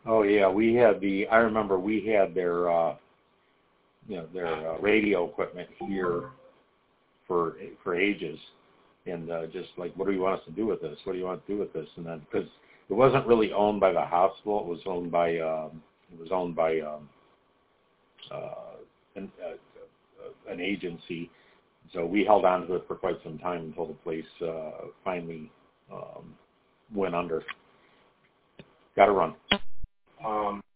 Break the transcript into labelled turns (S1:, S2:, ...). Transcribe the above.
S1: Oh yeah, we had I remember we had their their radio equipment here for ages, and just like, what do you want us to do with this? What do you want to do with this? And then, because it wasn't really owned by the hospital, it was owned by an agency. So we held on to it for quite some time until the place finally went under. Got to run.